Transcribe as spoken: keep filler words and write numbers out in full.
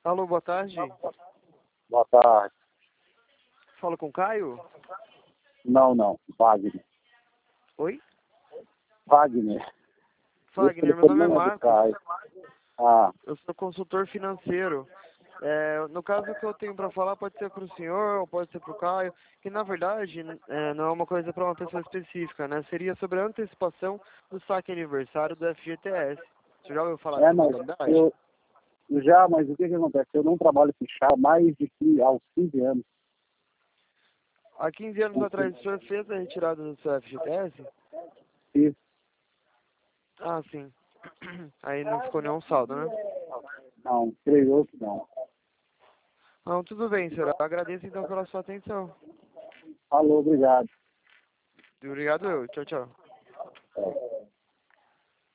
Alô, boa tarde. Boa tarde. Falo com o Caio? Não, não. Wagner. Oi? Wagner. Wagner, meu nome é Esse telefone não do Marcos. Caio. Ah, Eu sou consultor financeiro. É, no caso que eu tenho para falar, pode ser para o senhor ou pode ser para o Caio, que na verdade é, não é uma coisa para uma pessoa específica, né? Seria sobre a antecipação do saque aniversário do F G T S. Você já ouviu falar é, dessa mas modalidade? eu já, mas o que que acontece? Eu não trabalho fichado há mais de que aos quinze anos. Há quinze anos atrás o senhor fez a retirada do seu F G T S? Isso. Ah, sim. Aí não ficou nenhum saldo, né? Não, creio que não. Não, tudo bem, senhor. Eu agradeço então pela sua atenção. Falou, obrigado. Obrigado eu. Tchau, tchau.